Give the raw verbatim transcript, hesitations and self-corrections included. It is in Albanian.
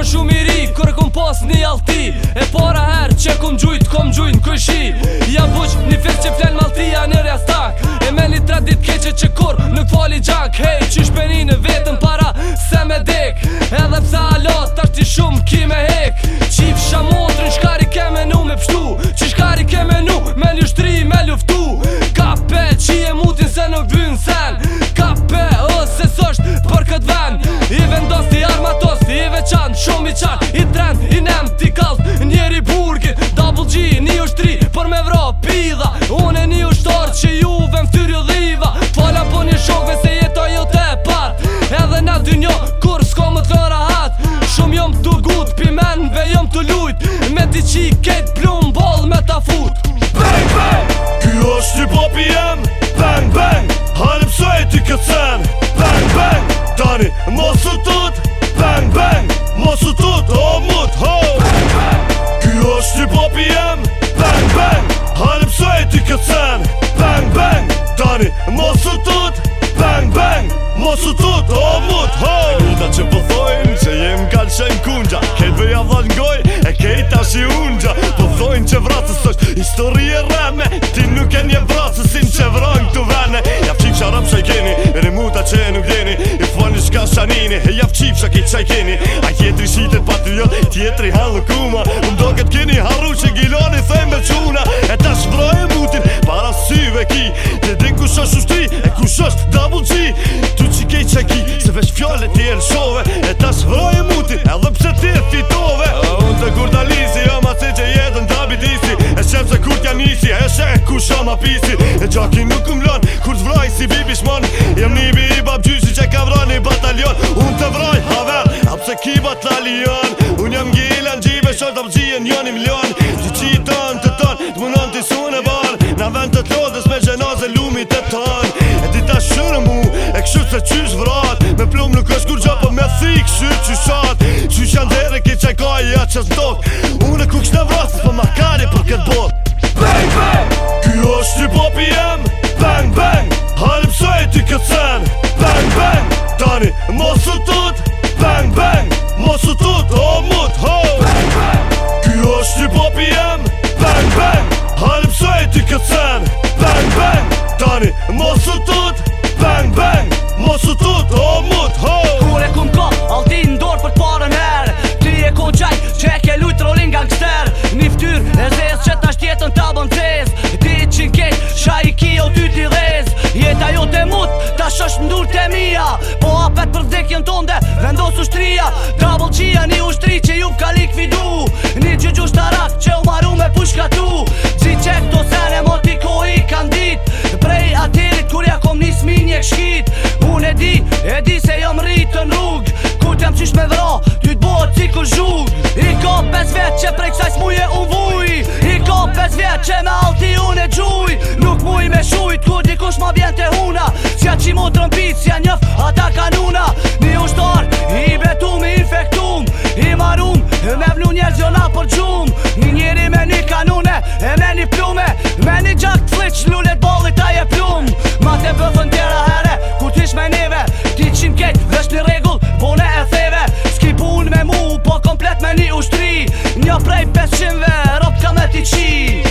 shumë i ri, kur kom pas një alti. E para her që kom gjujt, kom gjujt n'këshi. Ja buq një fest që flen maltia në rjastak. E me një tre dit keqe që kur nuk fali gjak. Hej, që shpeni në vetën para se me dek. Edhe psa alat ashti shumë ki me hek. Qif shamotrin shkari ke menu me pështu. Që shkari ke menu me ljushtri me luftu. Kape që e mutin se nuk vyn sen. Kape ose sosht për këtë ven. I vendos t'i armatos, i veçan, shumë i qan. I tren, i nem, t'i kalz, njeri burgit. Double G, një ushtri, për me vro pidha. Une një ushtar që juve m'ftyri dhiva. Fala po një shokve se jetoj jo te part. Edhe na dy njo, kur s'ko më të rahat. Shumë jom t'u gut, pimenve jom t'u lujt. Me t'i qi ket plum bol me ta fut. Bang bang, ky është një popi jem. Bang bang, hale psoj ti këtë sen. Bang bang, tani mos u tut. Bang bang, mos u tut, o mut ho. Bang bang, ky është një popi jem. Bang bang, hale psoj ti këtë sen. Bang bang, tani mos u tut. Bang bang, mos u tut, o mut ho. Luta që pëthojnë që jem kalqen kundja. Kejt veja dhal ngoj, e kejt ashi undja. Pëthojnë që vrasës është histori e reme. Ti nuk e nje vrasës sin që vrojnë këtu vene. Jaf qip sharëm që i keni, rimuta që e nuk jeni. I foni shka shanini, e jaf qip që ki që i keni. A jetri shitet patriot, tjetri hallu kuma. Më do këtë keni harru që giloni thejmë me quna. E ta shvroj e mutin, para syve ki. Te din kush është ushtri, e kush është double G. Tu që kej që ki, se vesh fjole ti e lëshove. E ta shvroj e mutin, edhe pse ti e fitove. Unë të kur dalisi, jo ma si që jetën të abitisi. E shem se kur t'ja nisi, e shem ku shama pisi. E gjaki nuk m'lon, kur t'vroj si bibi shmon. Jem nibi i bab gjyshi që ka vroj një batalion. Unë të vroj haver, apse ki batalion. Unë jam gjilan gjive, short ap gjien joni milion. Që qiton të ton, t'munon t'i sun e bar. Na vend të t'lodhës me gjenaze lumit e ton. E ti ta shërë mu, e këshu se qysh vrat. Me plum nuk është kur gjo, po me thik shyt qyshat. Qysh janë dhere ki qaj kaj ja që s'dok. Unë e ku kështë në vrasës, po makari për këtë bot. Bang bang, ky është një popi jem. Bang bang, hale psoj ti këtë sen. Bang bang, tani mos u tut. Bang bang, mos u tut, o mut ho. Bang bang, ky është një popi jem. Bang bang, hale psoj ti këtë sen. Bang bang, tani mos u tut. Bang bang, mos u tut, o mut ho. Kur e kum ka, alti ndor për t'parën her. Ti e kon qaj, që e ke lujt rolling gangster. Një ftyr e zez që t'na shtjetën t'a bën zez. Ti që n'ket, sha i ki o ty t'i rez. Jeta jo te mut, ta shosh ndur te mija. Po apet për vdekjen tonde, vendos ushtria. Double G-a një ushtri që ju ka likvidu. Një gjygju shtarak që u maru me pushkatu. Gji që këto sene moti ko i kan dit. Prej atirit kur ja kom nis minje kshkit. Unë e di, e di se jam rritë në rrug. Kur t'jam qysh me vra, ty t'bohet si kur zhug. I ka pes vet që prej kësaj s'muje u vuj. I ka pes vet që me alti unë e gjuj. Nuk muj me shujt kur dikush ma bjen te huna. S'ja qi mu trëmpit, s'ja njëf ata kanuna. Një ushtar, i betum, i infektum. I marum, me vlu njerëz jona për gjum. Një njeri me një kanune, e me një plume. Me një gjak t'fliq, lullet ballit a je plum. Ma te bëthën tjera here, ku t'ish me neve. Ti qim kejt, vesh një regull, bone e theve. S'ki pun me mu, po komplet me një ushtri. Një prej pesë qimve, rop ka me t'i qi.